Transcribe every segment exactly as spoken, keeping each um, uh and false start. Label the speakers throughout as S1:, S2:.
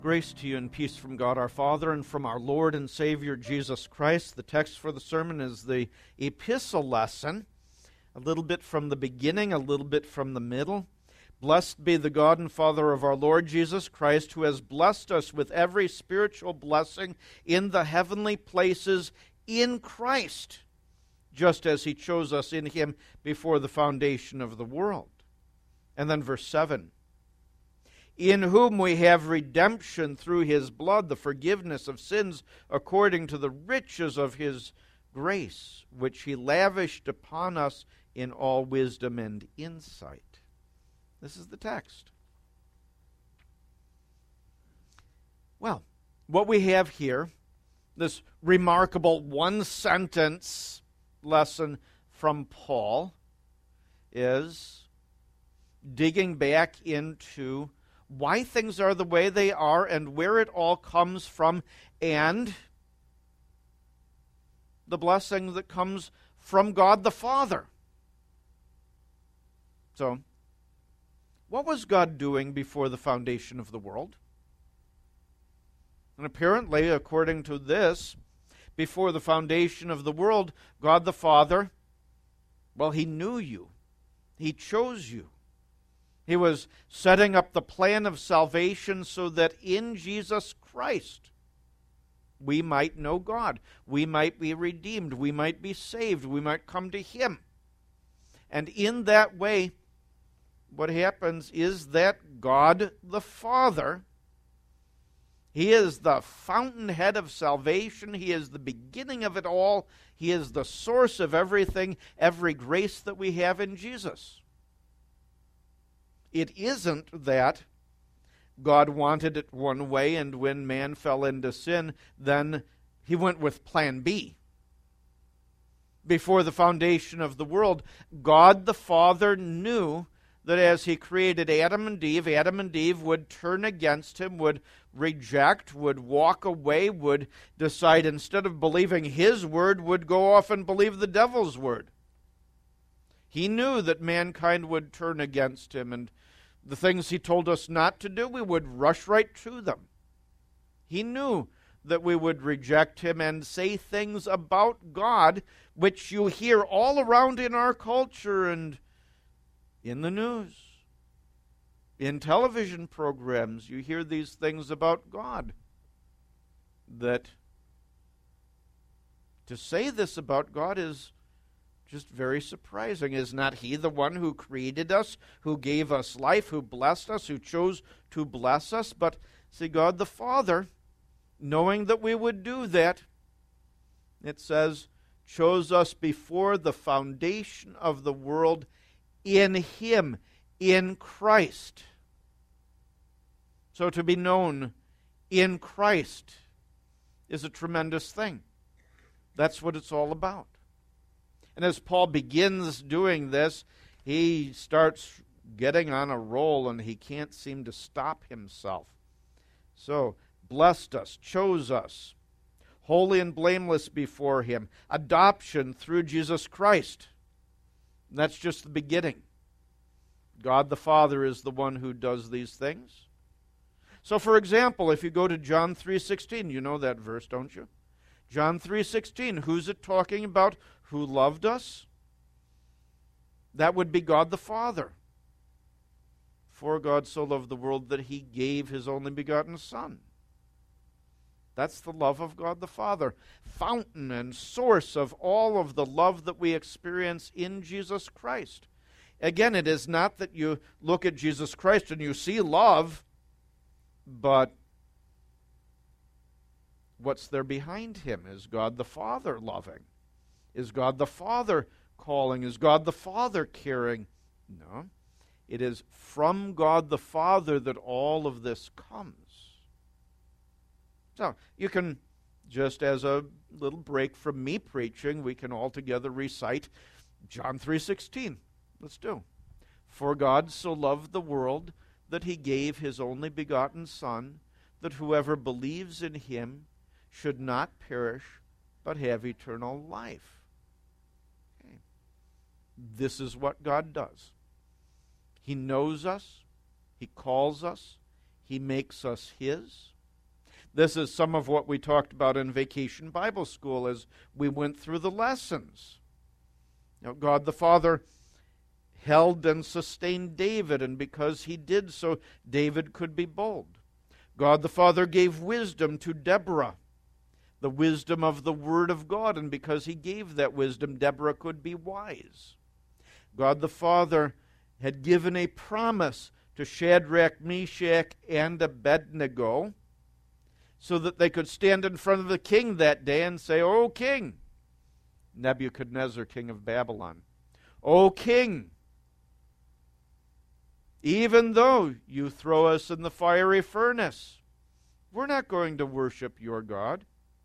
S1: Grace to you and peace from God our Father and from our Lord and Savior Jesus Christ. The text for the sermon is the epistle lesson, a little bit from the beginning, a little bit from the middle. Blessed be the God and Father of our Lord Jesus Christ, who has blessed us with every spiritual blessing in the heavenly places in Christ, just as he chose us in him before the foundation of the world. And then verse seven. In whom we have redemption through his blood, the forgiveness of sins according to the riches of his grace, which he lavished upon us in all wisdom and insight. This is the text. Well, what we have here, this remarkable one-sentence lesson from Paul, is digging back into why things are the way they are and where it all comes from, and the blessing that comes from God the Father. So, what was God doing before the foundation of the world? And apparently, according to this, before the foundation of the world, God the Father, well, he knew you. He chose you. He was setting up the plan of salvation so that in Jesus Christ we might know God. We might be redeemed. We might be saved. We might come to him. And in that way, what happens is that God the Father, he is the fountainhead of salvation. He is the beginning of it all. He is the source of everything, every grace that we have in Jesus. It isn't that God wanted it one way, and when man fell into sin, then he went with plan B. Before the foundation of the world, God the Father knew that as he created Adam and Eve, Adam and Eve would turn against him, would reject, would walk away, would decide instead of believing his word, would go off and believe the devil's word. He knew that mankind would turn against him, and the things he told us not to do, we would rush right to them. He knew that we would reject him and say things about God which you hear all around in our culture and in the news. In television programs, you hear these things about God. That to say this about God is just very surprising. Is not he the one who created us, who gave us life, who blessed us, who chose to bless us? But see, God the Father, knowing that we would do that, it says, chose us before the foundation of the world in him, in Christ. So to be known in Christ is a tremendous thing. That's what it's all about. And as Paul begins doing this, he starts getting on a roll and he can't seem to stop himself. So, blessed us, chose us, holy and blameless before him, adoption through Jesus Christ. And that's just the beginning. God the Father is the one who does these things. So, for example, if you go to John three sixteen, you know that verse, don't you? John three sixteen, who's it talking about? Who loved us? That would be God the Father. For God so loved the world that he gave his only begotten Son. That's the love of God the Father. Fountain and source of all of the love that we experience in Jesus Christ. Again, it is not that you look at Jesus Christ and you see love, but what's there behind him? Is God the Father loving? Is God the Father calling? Is God the Father caring? No. It is from God the Father that all of this comes. So, you can, just as a little break from me preaching, we can all together recite John three sixteen. Let's do. For God so loved the world that he gave his only begotten Son, that whoever believes in him should not perish, but have eternal life. Okay. This is what God does. He knows us. He calls us. He makes us his. This is some of what we talked about in Vacation Bible School as we went through the lessons. You know, God the Father held and sustained David, and because he did so, David could be bold. God the Father gave wisdom to Deborah, the wisdom of the Word of God, and because he gave that wisdom, Deborah could be wise. God the Father had given a promise to Shadrach, Meshach, and Abednego so that they could stand in front of the king that day and say, "O king," Nebuchadnezzar, king of Babylon, "O king, even though you throw us in the fiery furnace, we're not going to worship your God."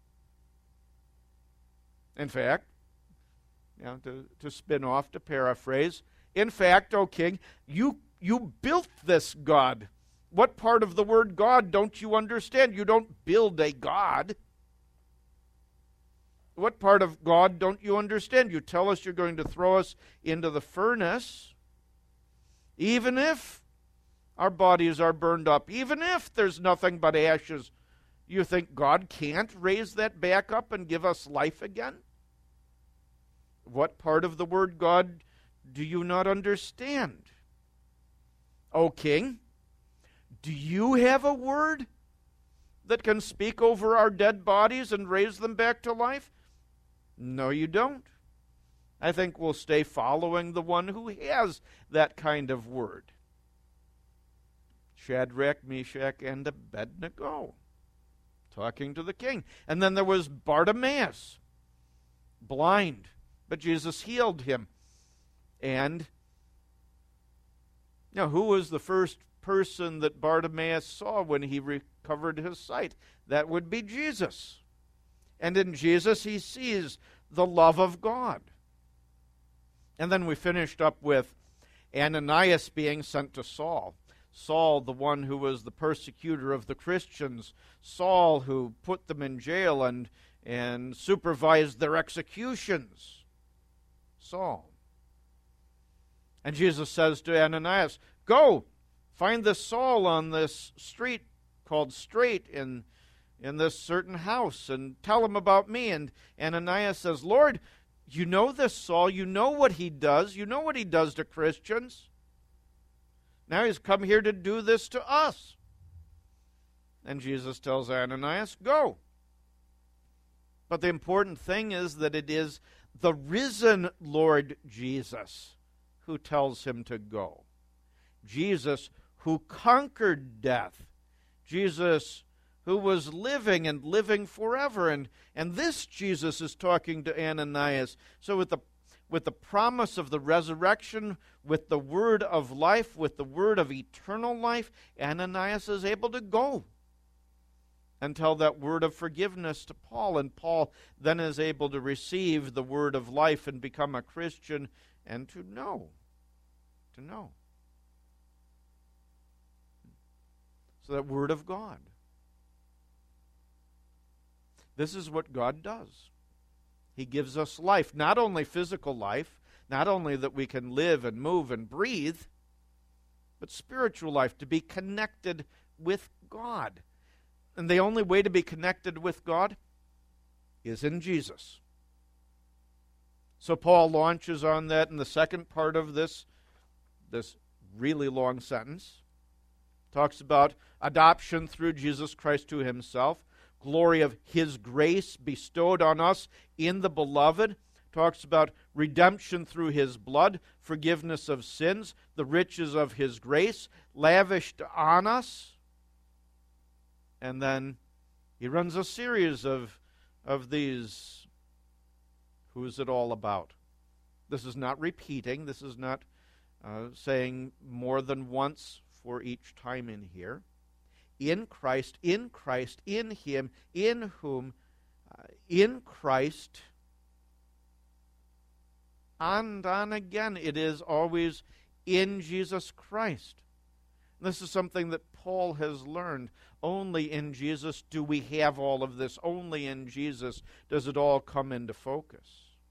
S1: In fact, you know, to, to spin off, to paraphrase, in fact, O king, you, you built this God. What part of the word God don't you understand? You don't build a God. What part of God don't you understand? You tell us you're going to throw us into the furnace, even if our bodies are burned up, even if there's nothing but ashes. You think God can't raise that back up and give us life again? What part of the word God do you not understand? O king, do you have a word that can speak over our dead bodies and raise them back to life? No, you don't. I think we'll stay following the one who has that kind of word. Shadrach, Meshach, and Abednego, talking to the king. And then there was Bartimaeus, blind, but Jesus healed him. And now, who was the first person that Bartimaeus saw when he recovered his sight? That would be Jesus. And in Jesus, he sees the love of God. And then we finished up with Ananias being sent to Saul. Saul, the one who was the persecutor of the Christians. Saul, who put them in jail and, and supervised their executions. Saul. And Jesus says to Ananias, "Go, find this Saul on this street called Straight in, in this certain house, and tell him about me." And Ananias says, "Lord, you know this Saul. You know what he does. You know what he does to Christians. Now he's come here to do this to us." And Jesus tells Ananias, "Go." But the important thing is that it is the risen Lord Jesus who tells him to go. Jesus who conquered death. Jesus who was living and living forever. And, and this Jesus is talking to Ananias. So with the, with the promise of the resurrection, with the word of life, with the word of eternal life, Ananias is able to go and tell that word of forgiveness to Paul. And Paul then is able to receive the word of life and become a Christian and to know. To know. So that word of God. This is what God does. He gives us life, not only physical life, not only that we can live and move and breathe, but spiritual life, to be connected with God. And the only way to be connected with God is in Jesus. So Paul launches on that in the second part of this, this really long sentence. Talks about adoption through Jesus Christ to himself, glory of his grace bestowed on us in the beloved. Talks about redemption through his blood, forgiveness of sins, the riches of his grace, lavished on us. And then he runs a series of, of these. Who is it all about? This is not repeating. This is not uh, saying more than once for each time in here. In Christ, in Christ, in him, in whom, uh, in Christ, and on again. It is always in Jesus Christ. This is something that Paul has learned. Only in Jesus do we have all of this. Only in Jesus does it all come into focus.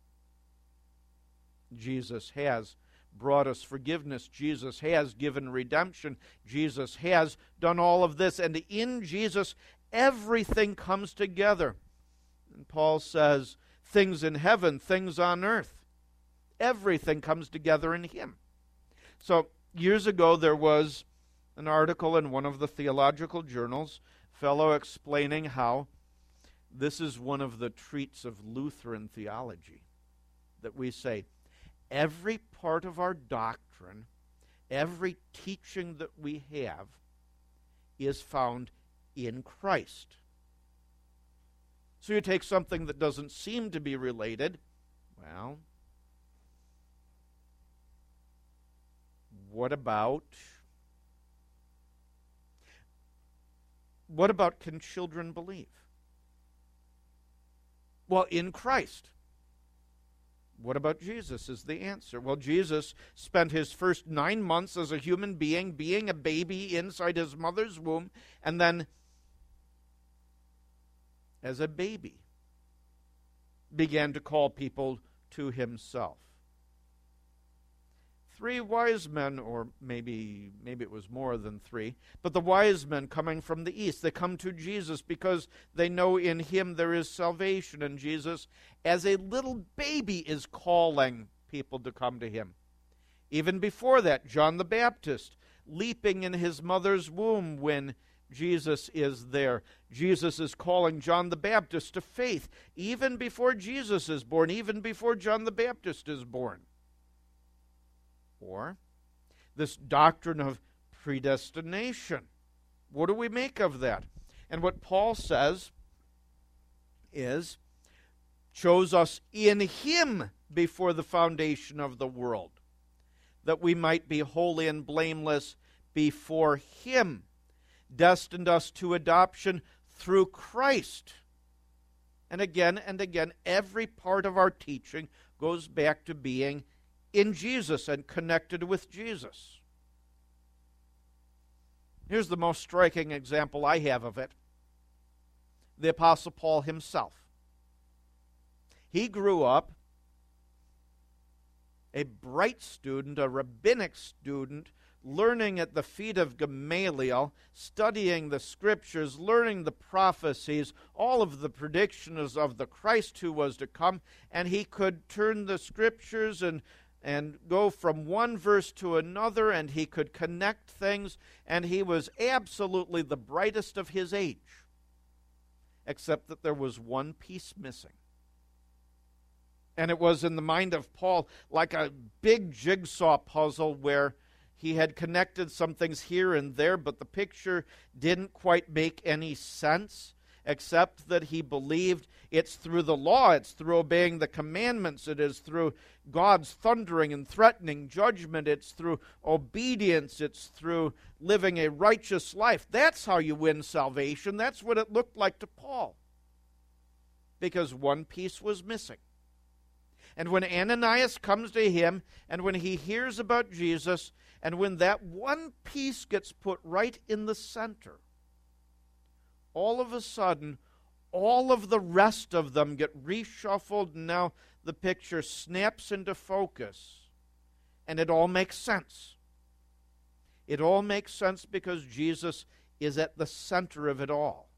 S1: Jesus has brought us forgiveness. Jesus has given redemption. Jesus has done all of this. And in Jesus, everything comes together. And Paul says, things in heaven, things on earth. Everything comes together in him. So years ago there was an article in one of the theological journals, fellow explaining how this is one of the treats of Lutheran theology, that we say every part of our doctrine, every teaching that we have is found in Christ. So you take something that doesn't seem to be related, well, what about, what about can children believe? Well, in Christ. What about Jesus is the answer. Well, Jesus spent his first nine months as a human being, being a baby inside his mother's womb, and then as a baby began to call people to himself. Three wise men, or maybe maybe it was more than three, but the wise men coming from the east, they come to Jesus because they know in him there is salvation. And Jesus, as a little baby, is calling people to come to him. Even before that, John the Baptist, leaping in his mother's womb when Jesus is there. Jesus is calling John the Baptist to faith, even before Jesus is born, even before John the Baptist is born. Or this doctrine of predestination. What do we make of that? And what Paul says is, chose us in him before the foundation of the world, that we might be holy and blameless before him, destined us to adoption through Christ. And again and again, every part of our teaching goes back to being in Jesus and connected with Jesus. Here's the most striking example I have of it. The Apostle Paul himself. He grew up a bright student, a rabbinic student, learning at the feet of Gamaliel, studying the Scriptures, learning the prophecies, all of the predictions of the Christ who was to come, and he could turn the Scriptures and and go from one verse to another, and he could connect things, and he was absolutely the brightest of his age, except that there was one piece missing. And it was in the mind of Paul like a big jigsaw puzzle where he had connected some things here and there, but the picture didn't quite make any sense, except that he believed it's through the law, it's through obeying the commandments, it is through God's thundering and threatening judgment, it's through obedience, it's through living a righteous life. That's how you win salvation. That's what it looked like to Paul, because one piece was missing. And when Ananias comes to him, and when he hears about Jesus, and when that one piece gets put right in the center, all of a sudden, all of the rest of them get reshuffled, and now the picture snaps into focus, and it all makes sense. It all makes sense because Jesus is at the center of it all.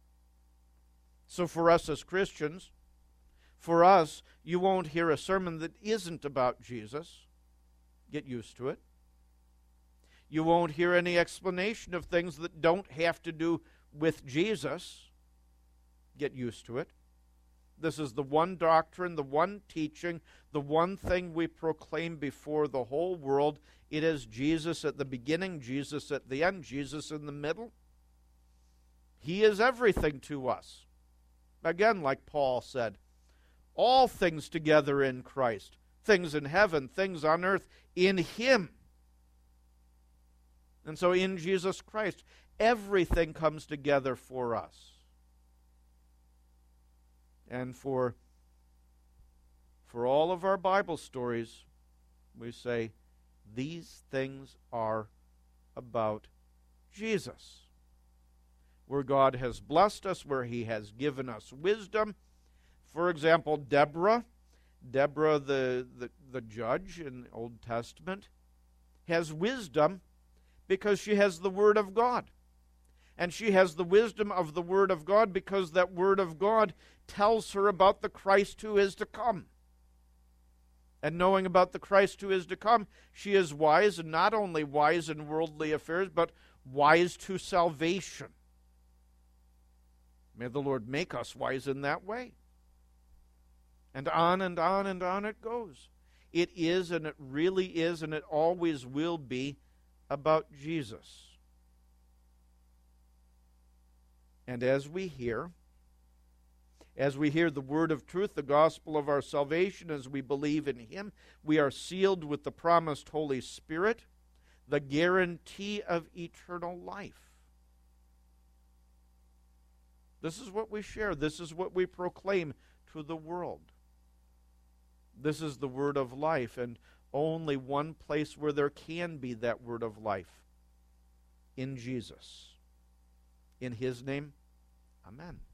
S1: So for us as Christians, for us, you won't hear a sermon that isn't about Jesus. Get used to it. You won't hear any explanation of things that don't have to do with Jesus. Get used to it. This is the one doctrine, the one teaching, the one thing we proclaim before the whole world. It is Jesus at the beginning, Jesus at the end, Jesus in the middle. He is everything to us. Again, like Paul said, all things together in Christ, things in heaven, things on earth, in him. And so in Jesus Christ, everything comes together for us. And for, for all of our Bible stories, we say, these things are about Jesus. Where God has blessed us, where he has given us wisdom. For example, Deborah, Deborah the, the, the judge in the Old Testament, has wisdom because she has the Word of God. And she has the wisdom of the Word of God because that Word of God tells her about the Christ who is to come. And knowing about the Christ who is to come, she is wise, and not only wise in worldly affairs, but wise to salvation. May the Lord make us wise in that way. And on and on and on it goes. It is, and it really is, and it always will be about Jesus. And as we hear, as we hear the word of truth, the gospel of our salvation, as we believe in Him, we are sealed with the promised Holy Spirit, the guarantee of eternal life. This is what we share. This is what we proclaim to the world. This is the word of life, and only one place where there can be that word of life: in Jesus. In His name, amen.